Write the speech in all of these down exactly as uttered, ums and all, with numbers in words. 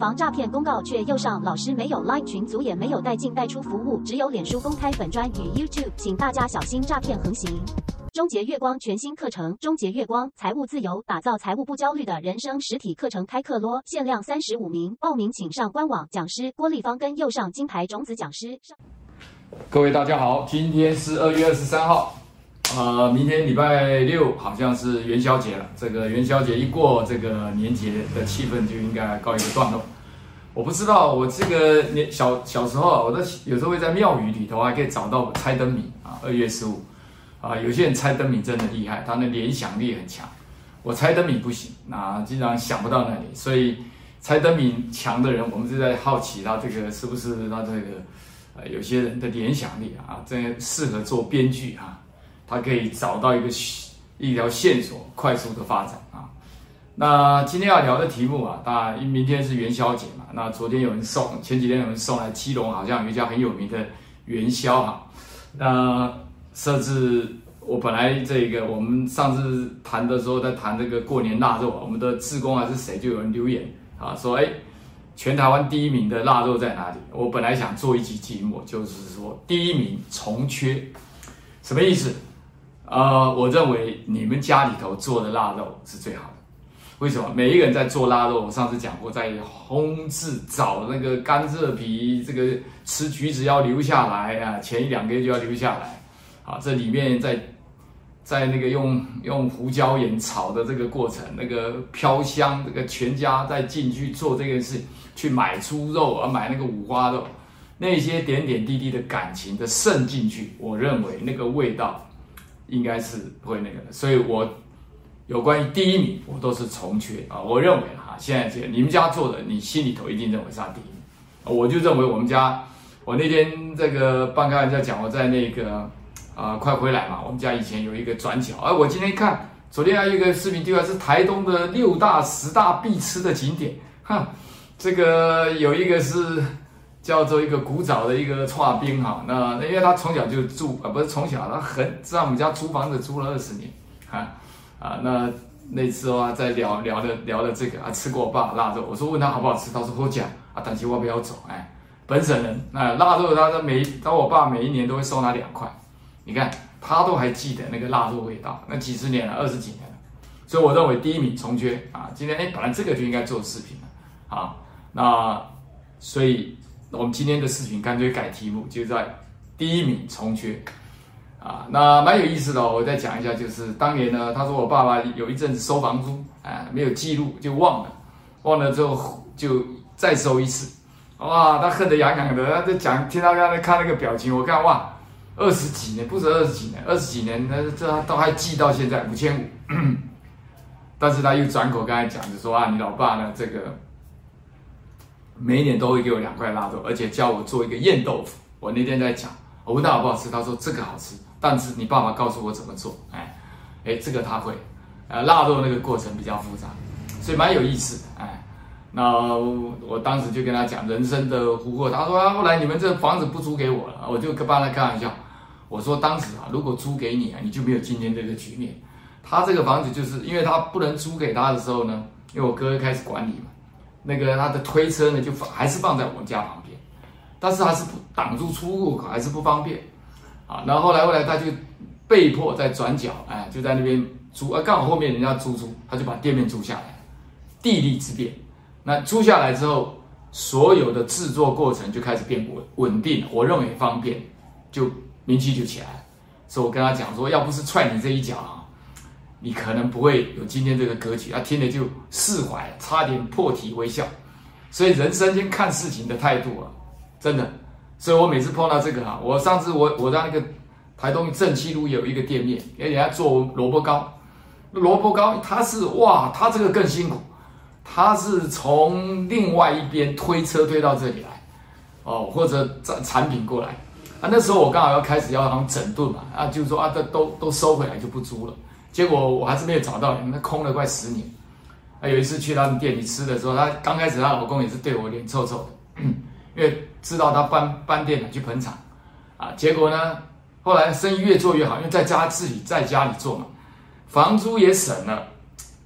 防诈骗公告却又上，老师没有 Line 群组，也没有带进带出服务，只有脸书公开粉专与 YouTube， 请大家小心诈骗横行。终结月光全新课程，终结月光财务自由，打造财务不焦虑的人生实体课程开课咯，限量三十五名，报名请上官网。讲师郭立芳跟右上金牌种子讲师。 各位大家好，今天是二月二十三号，呃，明天礼拜六好像是元宵节了。这个元宵节一过，这个年节的气氛就应该告一个段落。我不知道，我这个年小小时候啊，我在有时候会在庙宇里头还可以找到猜灯谜啊，二月十五啊，有些人猜灯谜真的厉害，他的联想力很强。我猜灯谜不行，那经常想不到那里，所以猜灯谜强的人，我们是在好奇他这个是不是他这个。呃，有些人的联想力啊，真适合做编剧啊，他可以找到一个一条线索，快速的发展啊。那今天要聊的题目啊，当然明天是元宵节嘛，那昨天有人送，前几天有人送来基隆，好像有一家很有名的元宵哈。那设置我本来这个我们上次谈的时候在谈这个过年腊肉啊，我们的志工还是谁就有人留言啊说，哎。全台湾第一名的腊肉在哪里？我本来想做一集节目，就是说第一名重缺，什么意思？呃，我认为你们家里头做的腊肉是最好的。为什么？每一个人在做腊肉，我上次讲过，在烘制找那个甘蔗皮，这个吃橘子要留下来啊，前一两个月就要留下来。啊，这里面在在那个用用胡椒盐炒的这个过程，那个飘香，这个全家在进去做这件事。去买猪肉啊，买那个五花肉，那些点点滴滴的感情的渗进去，我认为那个味道应该是会那个的。所以我有关于第一名，我都是重缺啊。我认为哈，现在这个你们家做的，你心里头一定认为是他第一名。我就认为我们家，我那天这个半开玩笑讲，我在那个啊、呃、快回来嘛，我们家以前有一个转角，而、啊、我今天看，昨天还有一个视频丢出来，是台东的六大十大必吃的景点，哼。这个有一个是叫做一个古早的一个串冰哈，那因为他从小就住啊，不是从小，他很在我们家租房子租了二十年，啊啊，那那次啊在聊聊的聊的这个啊，吃过我爸腊肉，我说问他好不好吃，他说好吃啊，但是我不要走，哎，本省人啊，腊肉他的每他我爸每一年都会收拿两块，你看他都还记得那个腊肉味道，那几十年了，二十几年了，所以我认为第一名重缺啊，今天哎本来这个就应该做视频了啊。那所以，我们今天的视频干脆改题目，就在第一名重缺啊。那蛮有意思的哦，我再讲一下，就是当年呢，他说我爸爸有一阵子收房租，啊，没有记录就忘了，忘了之后就再收一次，哇，他恨得牙痒的，他就讲，听他刚才看那个表情，我看哇，二十几年，不止二十几年，二十几年，那这都还记到现在五千五，但是他又转口刚才讲，就说啊，你老爸呢这个。每一年都会给我两块腊肉，而且教我做一个燕豆腐。我那天在讲，我问他好不好吃，他说这个好吃，但是你爸爸告诉我怎么做。哎，哎，这个他会。呃，腊肉那个过程比较复杂，所以蛮有意思的。哎，那我当时就跟他讲人生的琥珀，他说啊，后来你们这房子不租给我了，我就帮他开玩笑，我说当时啊，如果租给你啊，你就没有今天这个局面。他这个房子就是因为他不能租给他的时候呢，因为我哥开始管理嘛。那个他的推车呢，就还是放在我们家旁边，但是还是不挡住出入口，还是不方便啊。然后后来后来他就被迫在转角，哎，就在那边租，啊，刚好后面人家租租，他就把店面租下来，地利之便。那租下来之后，所有的制作过程就开始变稳稳定，我认为方便，就名气就起来了。所以我跟他讲说，要不是踹你这一脚啊。你可能不会有今天这个格局，他听了就释怀，差点破涕为笑。所以人生间看事情的态度啊，真的。所以我每次碰到这个啊，我上次我我在那个台东正七路有一个店面，给人家做萝卜糕，萝卜糕他是哇，他这个更辛苦，他是从另外一边推车推到这里来，哦，或者产品过来啊。那时候我刚好要开始要好像整顿嘛，啊，就是说啊，都都都收回来就不租了。结果我还是没有找到人，那空了快十年。啊，有一次去他们店里吃的时候，她刚开始她老公也是对我脸臭臭的，因为知道她搬搬店了去捧场，啊，结果呢，后来生意越做越好，因为在家自己在家里做嘛，房租也省了，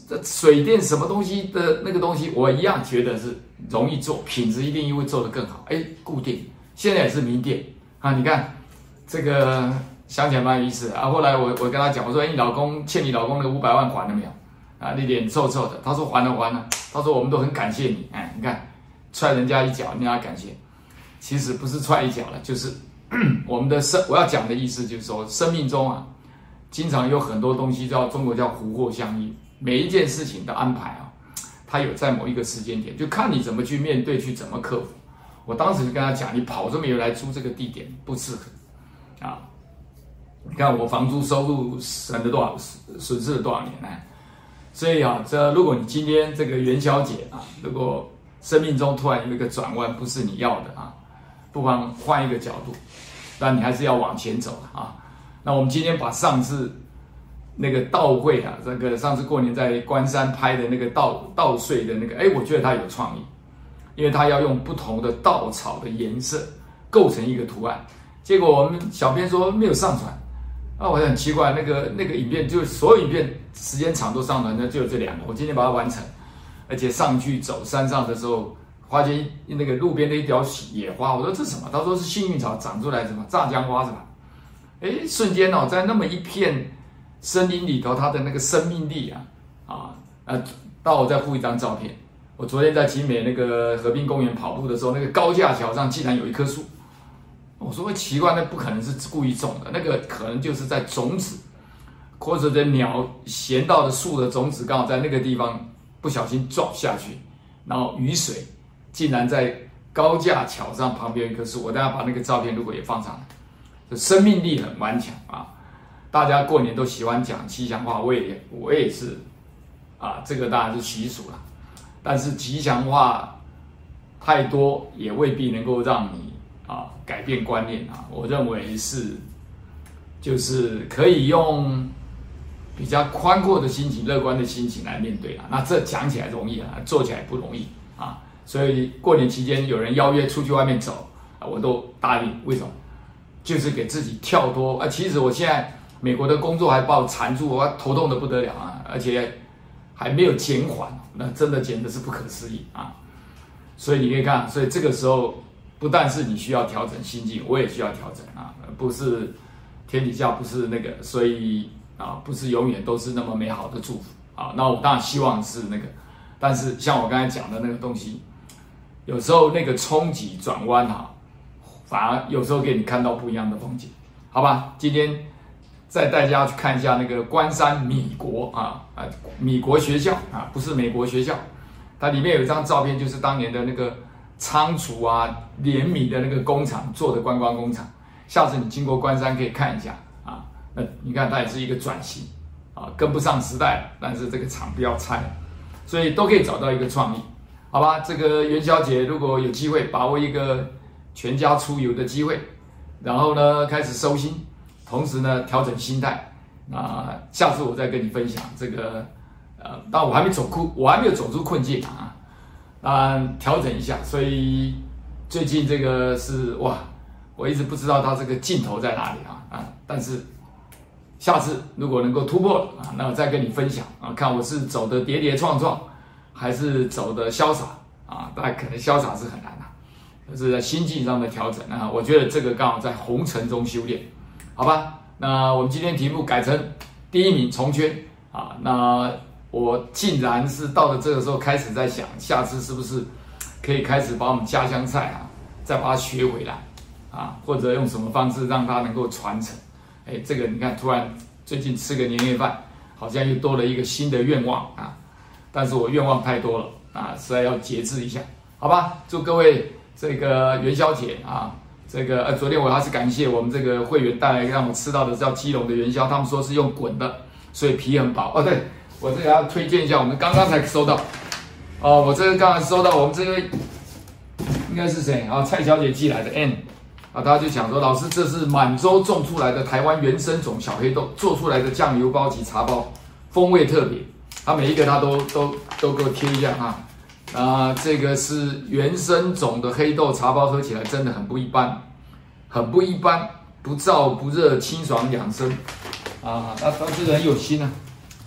水电什么东西的那个东西，我一样觉得是容易做，品质一定会做得更好。哎，固定，现在也是民电啊，你看这个想起来蛮有意思的啊。后来我我跟他讲，我说：“哎，你老公欠你老公的五百万还了没有？”啊，你脸臭臭的。他说：“还了，还了。”他说：“我们都很感谢你。”哎，你看踹人家一脚，你要感谢。其实不是踹一脚了，就是我们的生我要讲的意思就是说，生命中啊，经常有很多东西叫中国叫福祸相依。每一件事情的安排啊，它有在某一个时间点，就看你怎么去面对，去怎么克服。我当时就跟他讲，你跑这么远来租这个地点不适合啊！你看我房租收入省了多少，损失了多少年呢？所以啊，这如果你今天这个元宵节啊，如果生命中突然有一个转弯，不是你要的啊，不妨换一个角度，但你还是要往前走啊。那我们今天把上次那个稻会啊，这个上次过年在关山拍的那个稻稻穗的那个，哎，我觉得他有创意，因为他要用不同的稻草的颜色构成一个图案。结果我们小编说没有上传，啊，我很奇怪，那个那个影片就所有影片时间长都上传的就有这两个，我今天把它完成，而且上去走山上的时候，发现那个路边的一条野花，我说这是什么？他说是幸运草长出来什么炸姜花是吧？哎，瞬间哦，在那么一片森林里头，它的那个生命力啊，啊，呃，到我再附一张照片。我昨天在集美那个河滨公园跑步的时候，那个高架桥上竟然有一棵树。我说奇怪，那不可能是故意种的，那个可能就是在种子，或者的鸟衔到的树的种子刚好在那个地方不小心撞下去，然后雨水竟然在高架桥上旁边有一棵树。我等下把那个照片如果也放上来，生命力很顽强啊。大家过年都喜欢讲吉祥话，我也我也是啊，这个当然是习俗了。但是吉祥话太多也未必能够让你啊改变观念啊。我认为是就是可以用比较宽阔的心情、乐观的心情来面对啊。那这讲起来容易啊，做起来不容易啊。所以过年期间有人邀约出去外面走啊，我都答应。为什么？就是给自己跳脱啊。其实我现在美国的工作还把我缠住，我头痛的不得了啊，而且还没有减缓，那真的简直是不可思议啊！所以你可以看，所以这个时候不但是你需要调整心境，我也需要调整啊，不是天底下不是那个，所以啊，不是永远都是那么美好的祝福啊。那我当然希望是那个，但是像我刚才讲的那个东西，有时候那个冲击转弯啊，反而有时候给你看到不一样的风景，好吧？今天再带大家去看一下那个关山米国啊啊米国学校啊，不是美国学校，它里面有一张照片，就是当年的那个仓储啊碾米的那个工厂做的观光工厂。下次你经过关山可以看一下啊，那你看它也是一个转型啊，跟不上时代，但是这个厂不要拆，所以都可以找到一个创意，好吧？这个元宵节如果有机会，把握一个全家出游的机会，然后呢开始收心。同时呢，调整心态。啊、呃，下次我再跟你分享这个，呃，但我还没走出，我还没有走出困境啊。啊、呃，调整一下。所以最近这个是哇，我一直不知道它这个尽头在哪里啊啊！但是下次如果能够突破了啊，那我再跟你分享啊，看我是走的跌跌撞撞，还是走的潇洒啊？但可能潇洒是很难啊，就是在心境上的调整啊。我觉得这个刚好在红尘中修炼。好吧，那我们今天题目改成第一名重圈啊。那我竟然是到了这个时候开始在想，下次是不是可以开始把我们家乡菜啊，再把它学回来啊，或者用什么方式让它能够传承？哎，这个你看，突然最近吃个年夜饭，好像又多了一个新的愿望啊。但是我愿望太多了啊，实在要节制一下，好吧？祝各位这个元宵节啊！这个呃，昨天我还是感谢我们这个会员带来让我吃到的叫基隆的元宵，他们说是用滚的，所以皮很薄。哦，对，我这个要推荐一下，我们刚刚才收到。哦，我这个刚才收到，我们这个应该是谁啊？蔡小姐寄来的 N 啊，她就想说，老师这是满洲种出来的台湾原生种小黑豆做出来的酱油包及茶包，风味特别。她每一个她都都都给我贴一下啊。啊，这个是原生种的黑豆茶包，喝起来真的很不一般，很不一般，不燥不热，清爽养生啊！他他这个很有心啊，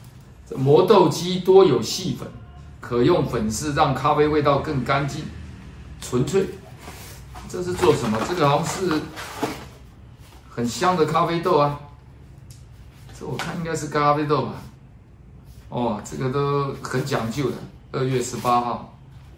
磨豆机多有细粉，可用粉饰让咖啡味道更干净、纯粹。这是做什么？这个好像是很香的咖啡豆啊。这我看应该是咖啡豆吧。哦，这个都很讲究的。二月十八号，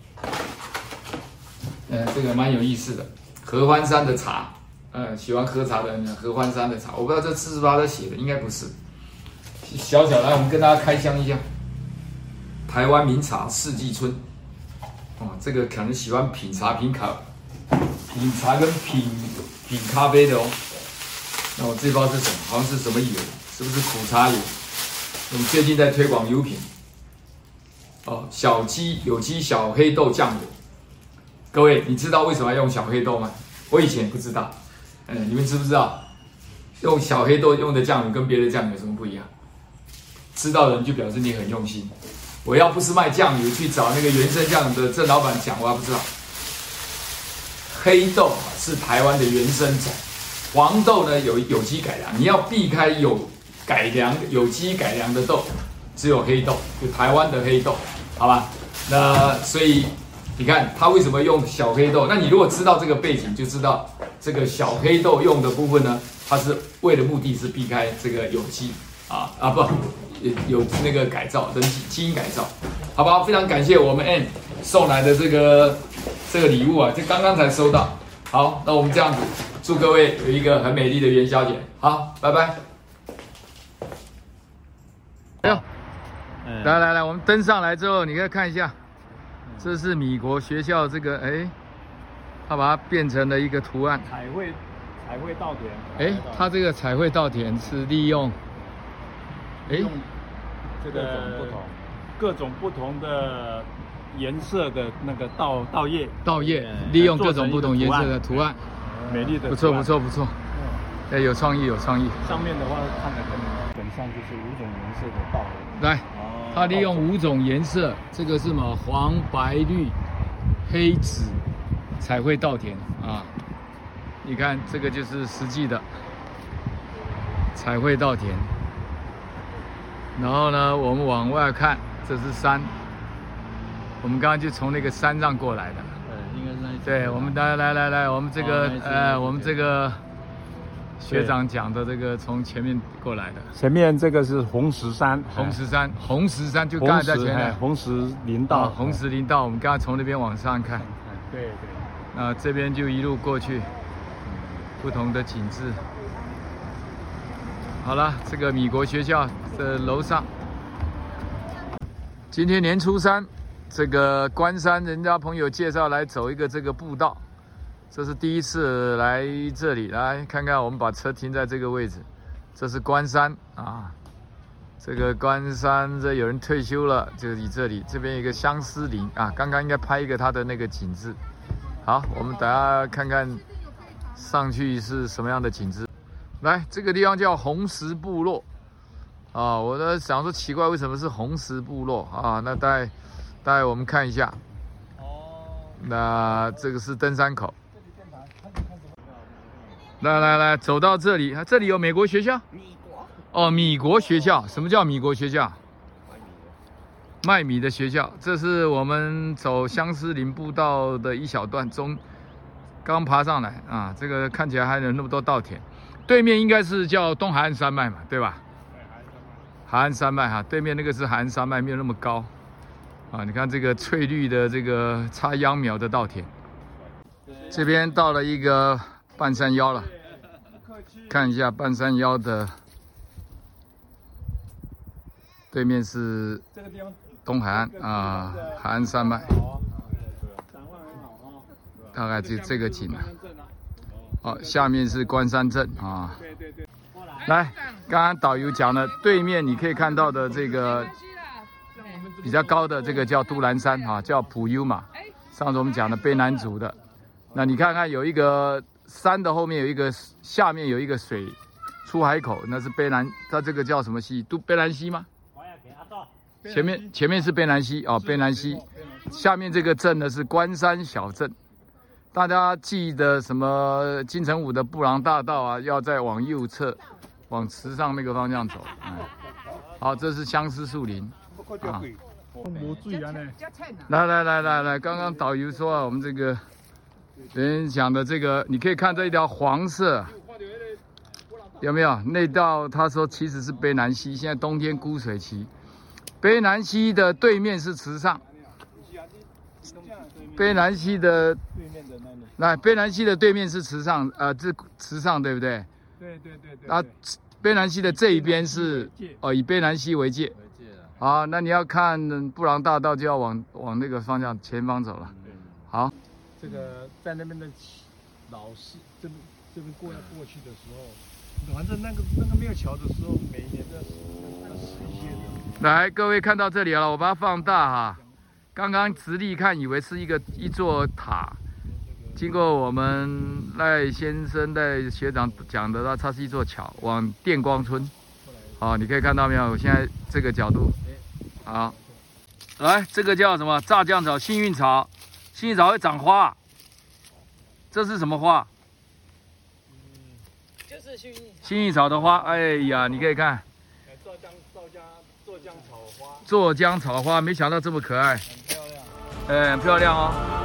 呃，这个蛮有意思的。合欢山的茶，呃，喜欢喝茶的人，合欢山的茶，我不知道这四十八他写的，应该不是。小小来，我们跟大家开箱一下。台湾名茶四季春，哦，这个可能喜欢品茶、品咖、品茶跟品品咖啡的哦。那我这包是什么？好像是什么油？是不是苦茶油？我们最近在推广油品。哦，小鸡有机小黑豆酱油。各位，你知道为什么要用小黑豆吗？我以前不知道。嗯，你们知不知道？用小黑豆用的酱油跟别的酱油有什么不一样？知道的人就表示你很用心。我要不是卖酱油，去找那个原生酱油的郑老板讲，我还不知道。黑豆是台湾的原生种，黄豆呢有有机改良，你要避开有改良有机改良的豆，只有黑豆，就台湾的黑豆，好吧？那所以你看他为什么用小黑豆？那你如果知道这个背景，就知道这个小黑豆用的部分呢，它是为了目的是避开这个有机啊啊不。有那个改造，人基基因改造，好不好？非常感谢我们 N 送来的这个这个礼物啊，就刚刚才收到。好，那我们这样子，祝各位有一个很美丽的元宵节。好，拜拜。哎呦，嗯、来来来，我们登上来之后，你可以看一下，这是米国学校这个哎，它把它变成了一个图案， 彩绘彩绘稻田。 哎，它这个彩绘稻田是利用。 用这个不同各种不同的颜色的那个稻稻叶， 稻叶利用各种不同颜色的图案， 美丽的， 不错不错不错，哎，有创意有创意。 上面的话看的很很像就是五种颜色的稻。 来，它利用五种颜色，这个是什么？黄、白、绿、黑、紫彩绘稻田啊！你看这个就是实际的彩绘稻田。然后呢，我们往外看，这是山。我们刚刚就从那个山上过来的。 对，应该是那。 对，我们来来来来，我们这个、哦、呃，我们这个学长讲的这个从前面过来的。 前面这个是红石山， 红石山，红石山就刚才在前面。 红石林道、哦， 红石林道，我们刚刚从那边往上看。 对对。 那这边就一路过去，不同的景致。好了，这个米国学校的楼上，今天年初三，这个关山人家朋友介绍来走一个这个步道，这是第一次来这里，来看看我们把车停在这个位置，这是关山啊，这个关山这有人退休了，就是这里，这边有一个相思林啊，刚刚应该拍一个他的那个景致，好，我们等下看看上去是什么样的景致。来，这个地方叫红石部落啊，我在想说奇怪，为什么是红石部落啊？那待待我们看一下。哦。那这个是登山口。来来来，走到这里，这里有美国学校。米国。哦，米国学校，什么叫米国学校？卖米的学校。这是我们走相思林步道的一小段中，刚爬上来啊，这个看起来还有那么多稻田。对面应该是叫东海岸山脉嘛，对吧？对，海岸山脉哈，对面那个是海岸山脉，没有那么高啊。你看这个翠绿的这个插秧苗的稻田，这边到了一个半山腰了，看一下半山腰的对面是东海岸啊，海岸山脉，大概就这个景啊。哦，下面是关山镇啊。对对对。来，刚刚导游讲的，对面你可以看到的这个比较高的这个叫都兰山啊，叫普悠玛。上次我们讲的卑南族的，那你看看有一个山的后面有一个，下面有一个水出海口，那是卑南，它这个叫什么溪？都卑南溪吗？前面前面是卑南溪哦，卑南溪。下面这个镇呢是关山小镇。大家记得什么金城武的布朗大道啊，要再往右侧，往池上那个方向走。嗯好，这是相思树林啊。 无水啊呢。 来来来来来，刚刚导游说啊，我们这个人讲的这个，你可以看这一条黄色，有没有？那道他说其实是卑南溪，现在冬天枯水期。卑南溪的对面是池上，卑南溪的对面的那里。 来，卑南溪的对面是池上，呃，这池上对不对？ 对对对对。 啊，卑南溪的这一边是哦，以卑南溪为界。好，那你要看布朗大道，就要往往那个方向前方走了。好， 这个在那边的老师，这边这边过要过去的时候，反正那个那个没有桥的时候，每年的那个实一些的。 来，各位看到这里了，我把它放大哈。刚刚直立看，以为是一个一座塔，经过我们赖先生、赖学长讲的，它是一座桥，往电光村。好，你可以看到没有？我现在这个角度。好，来，这个叫什么？炸酱草、幸运草，幸运草会长花。这是什么花？ 嗯，就是幸运幸运草的花。哎呀，你可以看， 浙江浙江浙江草花， 浙江草花，没想到这么可爱， 很漂亮， 哎，很漂亮哦。